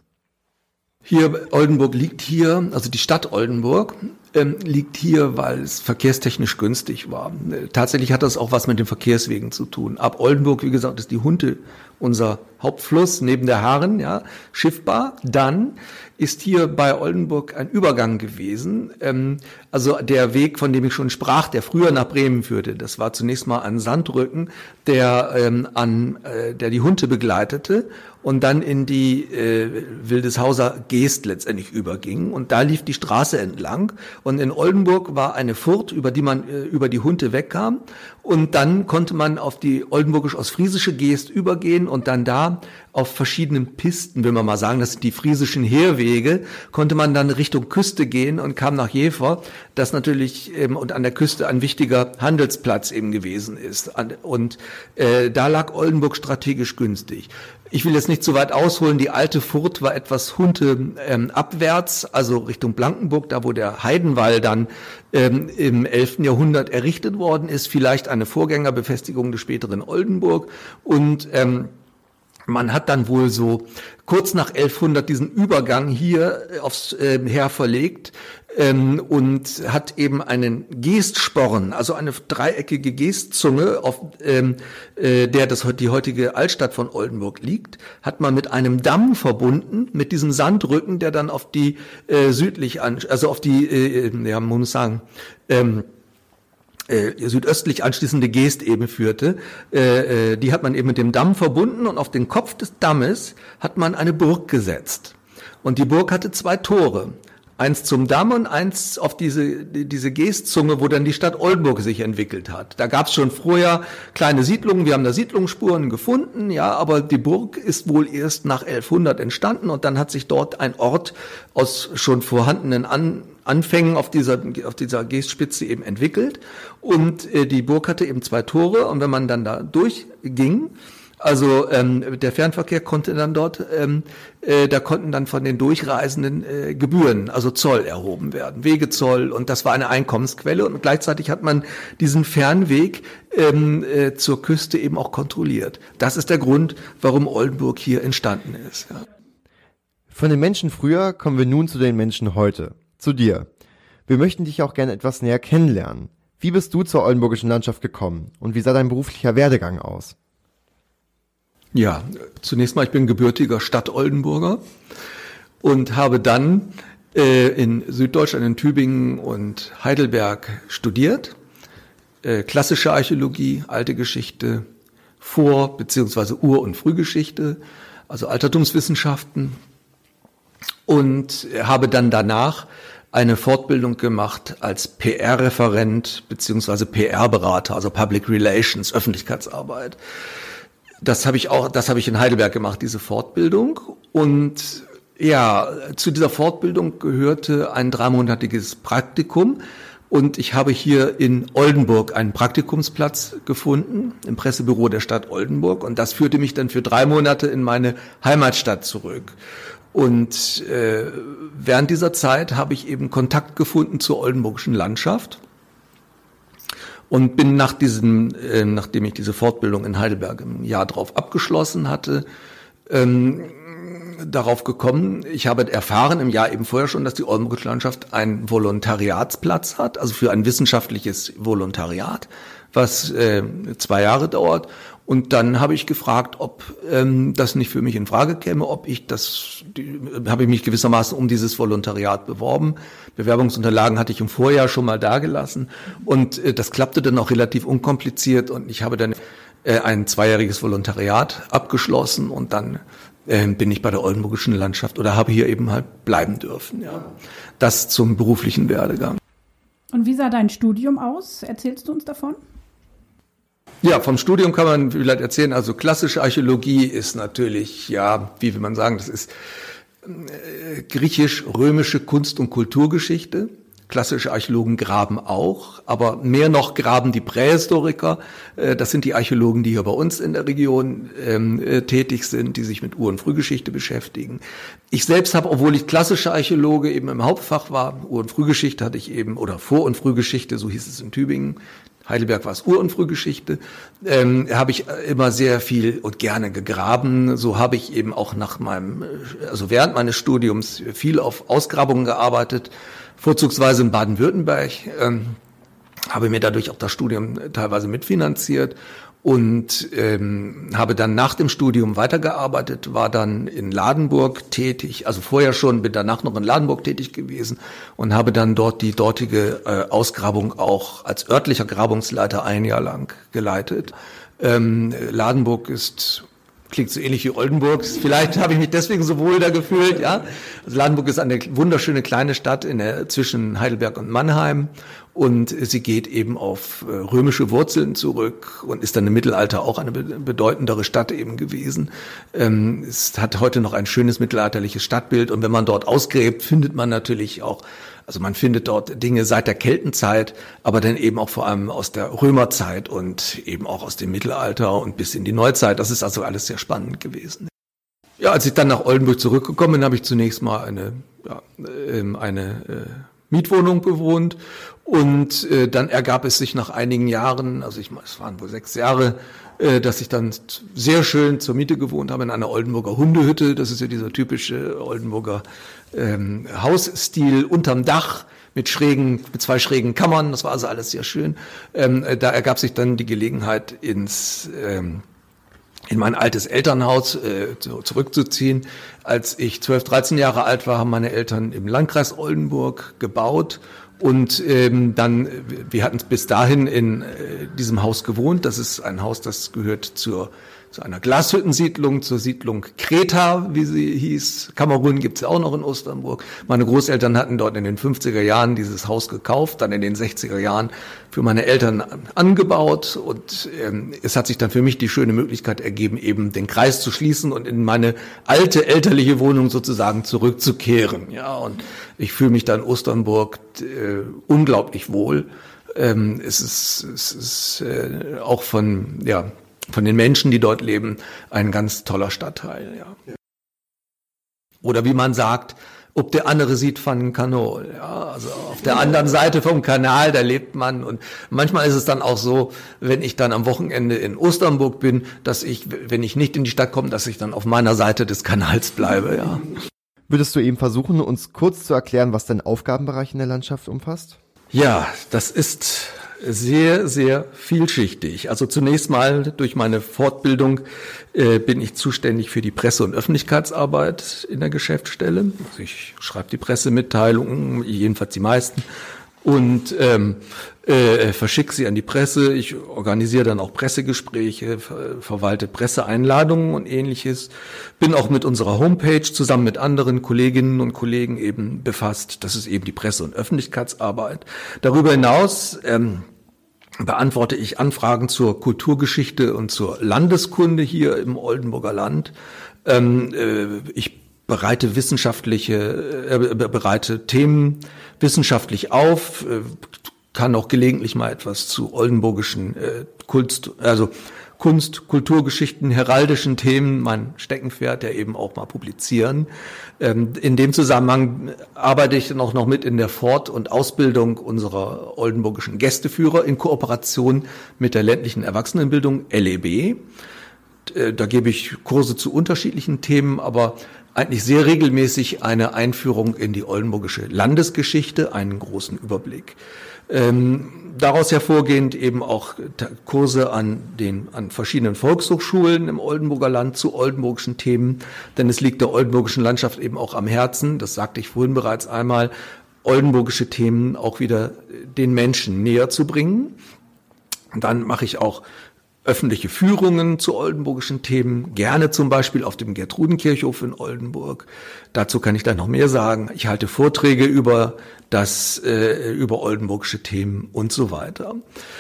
Oldenburg liegt hier, also die Stadt Oldenburg liegt hier, weil es verkehrstechnisch günstig war. Tatsächlich hat das auch was mit den Verkehrswegen zu tun. Ab Oldenburg, wie gesagt, ist die Hunte unser Hauptfluss neben der Haaren, ja, schiffbar. Dann ist hier bei Oldenburg ein Übergang gewesen. Also der Weg, von dem ich schon sprach, der früher nach Bremen führte, das war zunächst mal ein Sandrücken, der die Hunte begleitete und dann in die Wildeshauser Geest letztendlich überging. Und da lief die Straße entlang. Und in Oldenburg war eine Furt, über die man über die Hunte wegkam. Und dann konnte man auf die oldenburgisch-ostfriesische Geest übergehen und dann da auf verschiedenen Pisten, will man mal sagen, das sind die friesischen Heerwege, konnte man dann Richtung Küste gehen und kam nach Jever, das natürlich und an der Küste ein wichtiger Handelsplatz eben gewesen ist. Und da lag Oldenburg strategisch günstig. Ich will jetzt nicht zu weit ausholen, die alte Furt war etwas abwärts, also Richtung Blankenburg, da wo der Heidenwall dann im 11. Jahrhundert errichtet worden ist, vielleicht eine Vorgängerbefestigung des späteren Oldenburg und man hat dann wohl so kurz nach 1100 diesen Übergang hier aufs Heer verlegt und hat eben einen Geestsporn, also eine dreieckige Geestzunge, auf der die heutige Altstadt von Oldenburg liegt, hat man mit einem Damm verbunden, mit diesem Sandrücken, der dann auf die südöstlich anschließende Geest eben führte, die hat man eben mit dem Damm verbunden und auf den Kopf des Dammes hat man eine Burg gesetzt. Und die Burg hatte 2 Tore. Eins zum Damm und eins auf diese Geestzunge, wo dann die Stadt Oldenburg sich entwickelt hat. Da gab es schon vorher kleine Siedlungen, wir haben da Siedlungsspuren gefunden, ja, aber die Burg ist wohl erst nach 1100 entstanden und dann hat sich dort ein Ort aus schon vorhandenen Anfängen auf dieser Geestspitze eben entwickelt und die Burg hatte eben 2 Tore und wenn man dann da durchging, also der Fernverkehr konnte dann dort, da konnten dann von den Durchreisenden Gebühren, also Zoll erhoben werden, Wegezoll und das war eine Einkommensquelle und gleichzeitig hat man diesen Fernweg zur Küste eben auch kontrolliert. Das ist der Grund, warum Oldenburg hier entstanden ist. Ja. Von den Menschen früher kommen wir nun zu den Menschen heute, zu dir. Wir möchten dich auch gerne etwas näher kennenlernen. Wie bist du zur oldenburgischen Landschaft gekommen und wie sah dein beruflicher Werdegang aus? Ja, zunächst mal, ich bin gebürtiger Stadt-Oldenburger und habe dann in Süddeutschland, in Tübingen und Heidelberg studiert. Klassische Archäologie, alte Geschichte, Vor- bzw. Ur- und Frühgeschichte, also Altertumswissenschaften. Und habe dann danach eine Fortbildung gemacht als PR-Referent bzw. PR-Berater, also Public Relations, Öffentlichkeitsarbeit. Das habe ich in Heidelberg gemacht, diese Fortbildung. Und ja, zu dieser Fortbildung gehörte ein 3-monatiges Praktikum. Und ich habe hier in Oldenburg einen Praktikumsplatz gefunden, im Pressebüro der Stadt Oldenburg. Und das führte mich dann für 3 Monate in meine Heimatstadt zurück. Und während dieser Zeit habe ich eben Kontakt gefunden zur oldenburgischen Landschaft und bin nachdem ich diese Fortbildung in Heidelberg im Jahr drauf abgeschlossen hatte, darauf gekommen, ich habe erfahren im Jahr eben vorher schon, dass die oldenburgische Landschaft einen Volontariatsplatz hat, also für ein wissenschaftliches Volontariat, was 2 Jahre dauert. Und dann habe ich gefragt, ob das nicht für mich in Frage käme, habe ich mich gewissermaßen um dieses Volontariat beworben. Bewerbungsunterlagen hatte ich im Vorjahr schon mal dagelassen und das klappte dann auch relativ unkompliziert und ich habe dann ein 2-jähriges Volontariat abgeschlossen und dann bin ich bei der oldenburgischen Landschaft oder habe hier eben halt bleiben dürfen. Ja. Das zum beruflichen Werdegang. Und wie sah dein Studium aus? Erzählst du uns davon? Ja, vom Studium kann man vielleicht erzählen, also klassische Archäologie ist natürlich, ja, wie will man sagen, das ist griechisch-römische Kunst- und Kulturgeschichte. Klassische Archäologen graben auch, aber mehr noch graben die Prähistoriker. Das sind die Archäologen, die hier bei uns in der Region tätig sind, die sich mit Ur- und Frühgeschichte beschäftigen. Ich selbst habe, obwohl ich klassischer Archäologe eben im Hauptfach war, Ur- und Frühgeschichte hatte ich eben, oder Vor- und Frühgeschichte, so hieß es in Tübingen, Heidelberg war es Ur- und Frühgeschichte, habe ich immer sehr viel und gerne gegraben. So habe ich eben auch während meines Studiums viel auf Ausgrabungen gearbeitet, vorzugsweise in Baden-Württemberg, habe mir dadurch auch das Studium teilweise mitfinanziert und habe dann nach dem Studium weitergearbeitet, war dann in Ladenburg tätig, also vorher schon, bin danach noch in Ladenburg tätig gewesen und habe dann dort die dortige Ausgrabung auch als örtlicher Grabungsleiter 1 Jahr lang geleitet. Ladenburg klingt so ähnlich wie Oldenburg. Vielleicht habe ich mich deswegen so wohl da gefühlt, ja. Also Ladenburg ist eine wunderschöne kleine Stadt zwischen Heidelberg und Mannheim und sie geht eben auf römische Wurzeln zurück und ist dann im Mittelalter auch eine bedeutendere Stadt eben gewesen. Es hat heute noch ein schönes mittelalterliches Stadtbild und wenn man dort ausgräbt, findet man natürlich auch, also man findet dort Dinge seit der Keltenzeit, aber dann eben auch vor allem aus der Römerzeit und eben auch aus dem Mittelalter und bis in die Neuzeit. Das ist also alles sehr spannend gewesen. Ja, als ich dann nach Oldenburg zurückgekommen bin, habe ich zunächst mal eine Mietwohnung bewohnt und dann ergab es sich nach einigen Jahren, es waren wohl 6 Jahre, dass ich dann sehr schön zur Miete gewohnt habe in einer Oldenburger Hundehütte. Das ist ja dieser typische Oldenburger Hausstil unterm Dach mit 2 schrägen Kammern. Das war also alles sehr schön. Da ergab sich dann die Gelegenheit, in mein altes Elternhaus zurückzuziehen. Als ich 12, 13 Jahre alt war, haben meine Eltern im Landkreis Oldenburg gebaut. Und wir hatten bis dahin in diesem Haus gewohnt. Das ist ein Haus, das gehört zu einer Glashüttensiedlung, zur Siedlung Kreta, wie sie hieß. Kamerun gibt's ja auch noch in Osternburg. Meine Großeltern hatten dort in den 50er Jahren dieses Haus gekauft, dann in den 60er Jahren für meine Eltern angebaut. Und es hat sich dann für mich die schöne Möglichkeit ergeben, eben den Kreis zu schließen und in meine alte elterliche Wohnung sozusagen zurückzukehren. Ja, und ich fühle mich da in Osternburg unglaublich wohl. Es ist auch von den Menschen, die dort leben, ein ganz toller Stadtteil. Ja. Oder wie man sagt, ob der andere sieht van Kanol. Ja, also auf der anderen Seite vom Kanal, da lebt man. Und manchmal ist es dann auch so, wenn ich dann am Wochenende in Osternburg bin, dass ich, wenn ich nicht in die Stadt komme, dass ich dann auf meiner Seite des Kanals bleibe. Ja. Würdest du eben versuchen, uns kurz zu erklären, was dein Aufgabenbereich in der Landschaft umfasst? Ja, das ist sehr, sehr vielschichtig. Also zunächst mal durch meine Fortbildung bin ich zuständig für die Presse- und Öffentlichkeitsarbeit in der Geschäftsstelle. Also ich schreibe die Pressemitteilungen, jedenfalls die meisten, und verschicke sie an die Presse. Ich organisiere dann auch Pressegespräche, verwalte Presseeinladungen und Ähnliches. Bin auch mit unserer Homepage zusammen mit anderen Kolleginnen und Kollegen eben befasst. Das ist eben die Presse- und Öffentlichkeitsarbeit. Darüber hinaus beantworte ich Anfragen zur Kulturgeschichte und zur Landeskunde hier im Oldenburger Land. Ich bereite Themen wissenschaftlich auf, kann auch gelegentlich mal etwas zu oldenburgischen Kunst, Kulturgeschichten, heraldischen Themen, mein Steckenpferd, ja eben auch mal publizieren. In dem Zusammenhang arbeite ich dann auch noch mit in der Fort- und Ausbildung unserer oldenburgischen Gästeführer in Kooperation mit der ländlichen Erwachsenenbildung LEB. Da gebe ich Kurse zu unterschiedlichen Themen, aber eigentlich sehr regelmäßig eine Einführung in die oldenburgische Landesgeschichte, einen großen Überblick. Daraus hervorgehend eben auch Kurse an verschiedenen Volkshochschulen im Oldenburger Land zu oldenburgischen Themen, denn es liegt der oldenburgischen Landschaft eben auch am Herzen, das sagte ich vorhin bereits einmal, oldenburgische Themen auch wieder den Menschen näher zu bringen. Dann mache ich auch öffentliche Führungen zu oldenburgischen Themen, gerne zum Beispiel auf dem Gertrudenkirchhof in Oldenburg. Dazu kann ich dann noch mehr sagen. Ich halte Vorträge über oldenburgische Themen und so weiter.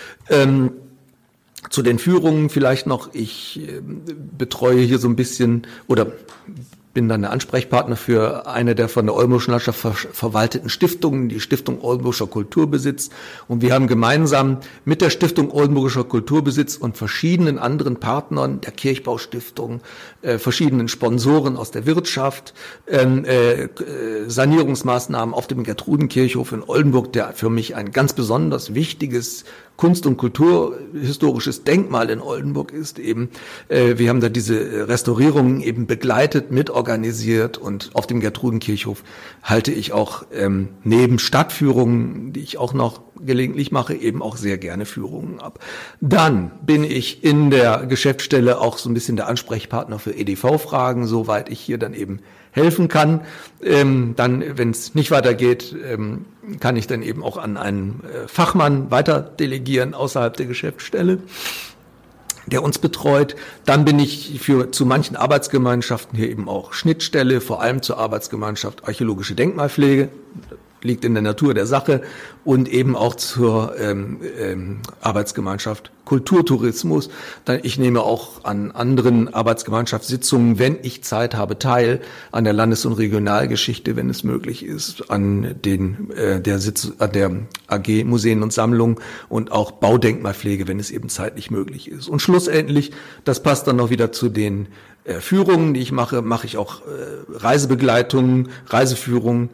Zu den Führungen vielleicht noch, ich betreue hier so ein bisschen oder bin dann der Ansprechpartner für eine der von der Oldenburgischen Landschaft verwalteten Stiftungen, die Stiftung Oldenburgischer Kulturbesitz. Und wir haben gemeinsam mit der Stiftung Oldenburgischer Kulturbesitz und verschiedenen anderen Partnern, der Kirchbaustiftung, verschiedenen Sponsoren aus der Wirtschaft, Sanierungsmaßnahmen auf dem Gertrudenkirchhof in Oldenburg, der für mich ein ganz besonders wichtiges Kunst- und kulturhistorisches Denkmal in Oldenburg ist eben. Wir haben da diese Restaurierungen eben begleitet, mitorganisiert und auf dem Gertrudenkirchhof halte ich auch neben Stadtführungen, die ich auch noch gelegentlich mache, eben auch sehr gerne Führungen ab. Dann bin ich in der Geschäftsstelle auch so ein bisschen der Ansprechpartner für EDV-Fragen, soweit ich hier dann eben helfen kann. Dann, wenn es nicht weitergeht, kann ich dann eben auch an einen Fachmann weiter delegieren außerhalb der Geschäftsstelle, der uns betreut. Dann bin ich zu manchen Arbeitsgemeinschaften hier eben auch Schnittstelle, vor allem zur Arbeitsgemeinschaft Archäologische Denkmalpflege, liegt in der Natur der Sache, und eben auch zur Arbeitsgemeinschaft Kulturtourismus. Ich nehme auch an anderen Arbeitsgemeinschaftssitzungen, wenn ich Zeit habe, teil an der Landes- und Regionalgeschichte, wenn es möglich ist, an der AG Museen und Sammlungen und auch Baudenkmalpflege, wenn es eben zeitlich möglich ist. Und schlussendlich, das passt dann noch wieder zu den Führungen, die ich mache ich auch Reisebegleitungen, Reiseführungen,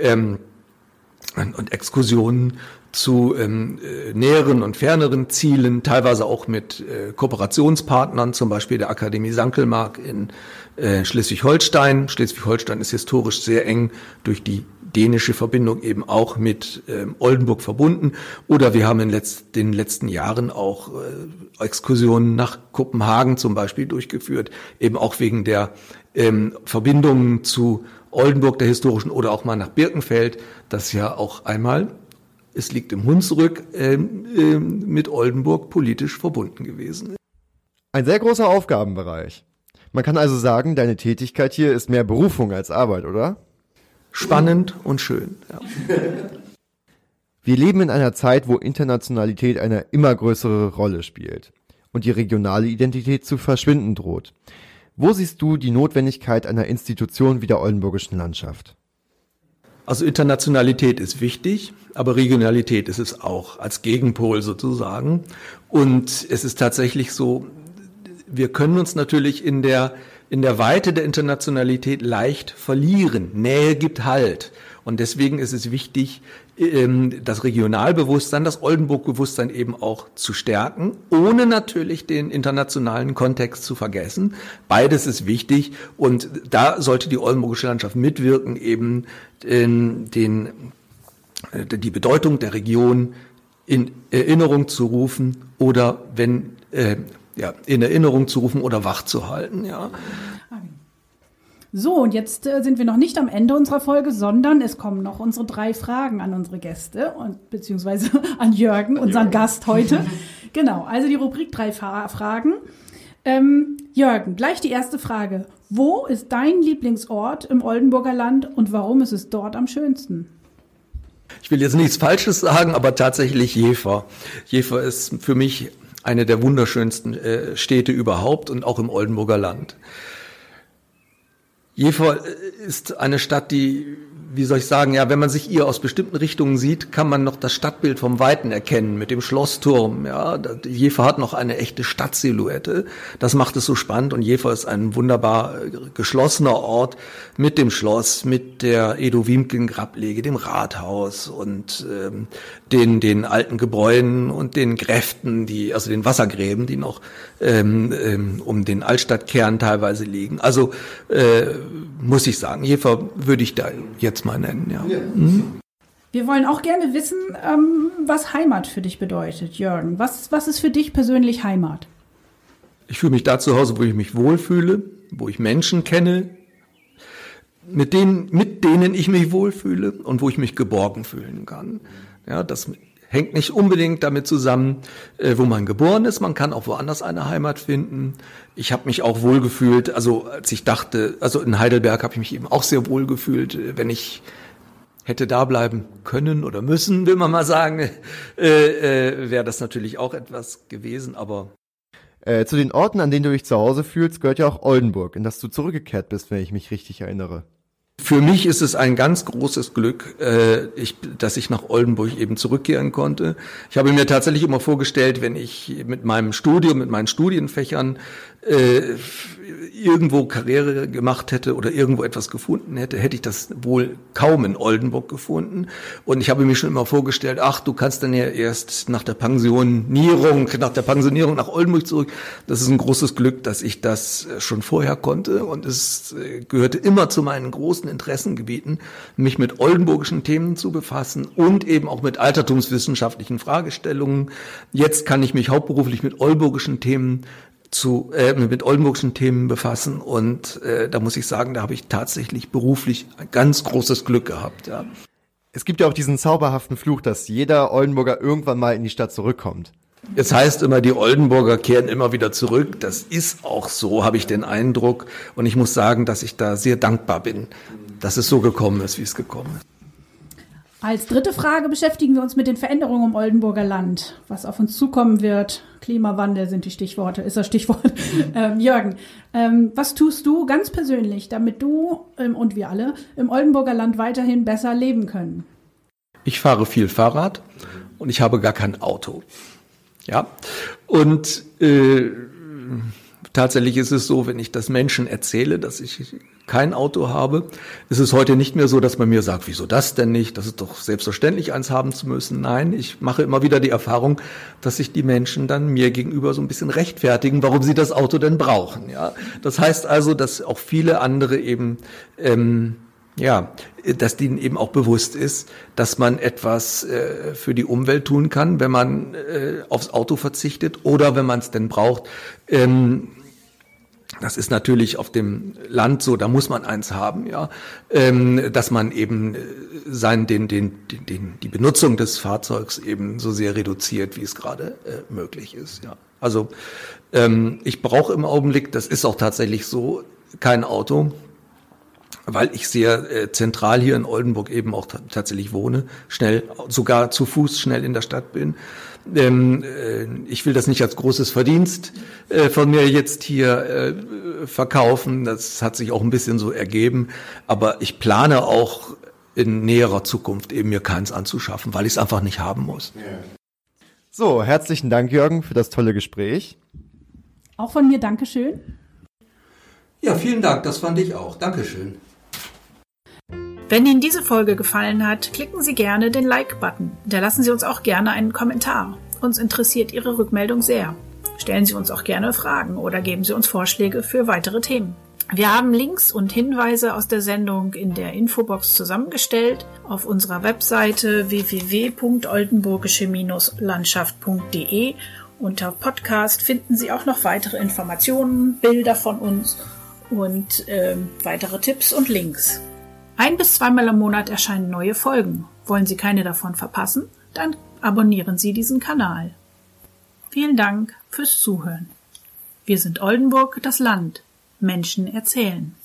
und Exkursionen zu näheren und ferneren Zielen, teilweise auch mit Kooperationspartnern, zum Beispiel der Akademie Sankelmark in Schleswig-Holstein. Schleswig-Holstein ist historisch sehr eng durch die dänische Verbindung eben auch mit Oldenburg verbunden. Oder wir haben in den letzten Jahren auch Exkursionen nach Kopenhagen zum Beispiel durchgeführt, eben auch wegen der Verbindungen zu Oldenburg, der historischen, oder auch mal nach Birkenfeld, das ja auch einmal, es liegt im Hunsrück, mit Oldenburg politisch verbunden gewesen ist. Ein sehr großer Aufgabenbereich. Man kann also sagen, deine Tätigkeit hier ist mehr Berufung als Arbeit, oder? Spannend und schön, ja. Wir leben in einer Zeit, wo Internationalität eine immer größere Rolle spielt und die regionale Identität zu verschwinden droht. Wo siehst du die Notwendigkeit einer Institution wie der Oldenburgischen Landschaft? Also Internationalität ist wichtig, aber Regionalität ist es auch, als Gegenpol sozusagen. Und es ist tatsächlich so, wir können uns natürlich in der in der Weite der Internationalität leicht verlieren. Nähe gibt Halt. Und deswegen ist es wichtig, das Regionalbewusstsein, das Oldenburg-Bewusstsein eben auch zu stärken, ohne natürlich den internationalen Kontext zu vergessen. Beides ist wichtig und da sollte die oldenburgische Landschaft mitwirken, eben die Bedeutung der Region in Erinnerung zu rufen oder in Erinnerung zu rufen oder wachzuhalten, ja. So, und jetzt sind wir noch nicht am Ende unserer Folge, sondern es kommen noch unsere 3 Fragen an unsere Gäste beziehungsweise an Jürgen, unseren Gast heute. Genau, also die Rubrik 3 Fragen. Jürgen, gleich die erste Frage. Wo ist dein Lieblingsort im Oldenburger Land und warum ist es dort am schönsten? Ich will jetzt nichts Falsches sagen, aber tatsächlich Jever. Jever ist für mich eine der wunderschönsten Städte überhaupt und auch im Oldenburger Land. Jever ist eine Stadt, die, wie soll ich sagen, ja, wenn man sich ihr aus bestimmten Richtungen sieht, kann man noch das Stadtbild vom Weiten erkennen mit dem Schlossturm. Ja, Jever hat noch eine echte Stadtsilhouette. Das macht es so spannend und Jever ist ein wunderbar geschlossener Ort mit dem Schloss, mit der Edo-Wiemken-Grablege, dem Rathaus und den alten Gebäuden und den Gräften, also den Wassergräben, die noch um den Altstadtkern teilweise liegen. Also muss ich sagen, Jever würde ich da jetzt mal nennen. Ja. Mhm. Wir wollen auch gerne wissen, was Heimat für dich bedeutet, Jürgen. Was ist für dich persönlich Heimat? Ich fühle mich da zu Hause, wo ich mich wohlfühle, wo ich Menschen kenne, mit denen ich mich wohlfühle und wo ich mich geborgen fühlen kann. Ja, das hängt nicht unbedingt damit zusammen, wo man geboren ist. Man kann auch woanders eine Heimat finden. Ich habe mich auch wohlgefühlt, also in Heidelberg habe ich mich eben auch sehr wohlgefühlt, wenn ich hätte da bleiben können oder müssen, will man mal sagen, wäre das natürlich auch etwas gewesen, aber zu den Orten, an denen du dich zu Hause fühlst, gehört ja auch Oldenburg, in das du zurückgekehrt bist, wenn ich mich richtig erinnere. Für mich ist es ein ganz großes Glück, dass ich nach Oldenburg eben zurückkehren konnte. Ich habe mir tatsächlich immer vorgestellt, wenn ich mit meinem Studium, mit meinen Studienfächern irgendwo Karriere gemacht hätte oder irgendwo etwas gefunden hätte, hätte ich das wohl kaum in Oldenburg gefunden. Und ich habe mir schon immer vorgestellt, du kannst dann ja erst nach der Pensionierung nach Oldenburg zurück. Das ist ein großes Glück, dass ich das schon vorher konnte. Und es gehörte immer zu meinen großen Interessengebieten, mich mit oldenburgischen Themen zu befassen und eben auch mit altertumswissenschaftlichen Fragestellungen. Jetzt kann ich mich hauptberuflich mit oldenburgischen Themen befassen und da muss ich sagen, da habe ich tatsächlich beruflich ein ganz großes Glück gehabt. Ja. Es gibt ja auch diesen zauberhaften Fluch, dass jeder Oldenburger irgendwann mal in die Stadt zurückkommt. Es heißt immer, die Oldenburger kehren immer wieder zurück. Das ist auch so, habe ich den Eindruck. Und ich muss sagen, dass ich da sehr dankbar bin, dass es so gekommen ist, wie es gekommen ist. Als dritte Frage beschäftigen wir uns mit den Veränderungen im Oldenburger Land, was auf uns zukommen wird. Klimawandel ist das Stichwort. Jürgen, was tust du ganz persönlich, damit du und wir alle im Oldenburger Land weiterhin besser leben können? Ich fahre viel Fahrrad und ich habe gar kein Auto. Ja, und tatsächlich ist es so, wenn ich das Menschen erzähle, dass ich kein Auto habe, ist es heute nicht mehr so, dass man mir sagt, wieso das denn nicht? Das ist doch selbstverständlich, eins haben zu müssen. Nein, ich mache immer wieder die Erfahrung, dass sich die Menschen dann mir gegenüber so ein bisschen rechtfertigen, warum sie das Auto denn brauchen. Ja, das heißt also, dass auch viele andere eben dass denen eben auch bewusst ist, dass man etwas für die Umwelt tun kann, wenn man aufs Auto verzichtet oder wenn man es denn braucht. Das ist natürlich auf dem Land so, da muss man eins haben, ja, dass man eben die Benutzung des Fahrzeugs eben so sehr reduziert, wie es gerade möglich ist. Ja. Also ich brauche im Augenblick, das ist auch tatsächlich so, kein Auto, weil ich sehr zentral hier in Oldenburg eben auch tatsächlich wohne, schnell, sogar zu Fuß schnell in der Stadt bin. Ich will das nicht als großes Verdienst von mir jetzt hier verkaufen. Das hat sich auch ein bisschen so ergeben. Aber ich plane auch in näherer Zukunft eben mir keins anzuschaffen, weil ich es einfach nicht haben muss. So, herzlichen Dank, Jürgen, für das tolle Gespräch. Auch von mir Dankeschön. Ja, vielen Dank, das fand ich auch. Dankeschön. Wenn Ihnen diese Folge gefallen hat, klicken Sie gerne den Like-Button. Hinterlassen Sie uns auch gerne einen Kommentar. Uns interessiert Ihre Rückmeldung sehr. Stellen Sie uns auch gerne Fragen oder geben Sie uns Vorschläge für weitere Themen. Wir haben Links und Hinweise aus der Sendung in der Infobox zusammengestellt. Auf unserer Webseite www.oldenburgische-landschaft.de unter Podcast finden Sie auch noch weitere Informationen, Bilder von uns und weitere Tipps und Links. 1- bis 2-mal im Monat erscheinen neue Folgen. Wollen Sie keine davon verpassen? Dann abonnieren Sie diesen Kanal. Vielen Dank fürs Zuhören. Wir sind Oldenburg, das Land. Menschen erzählen.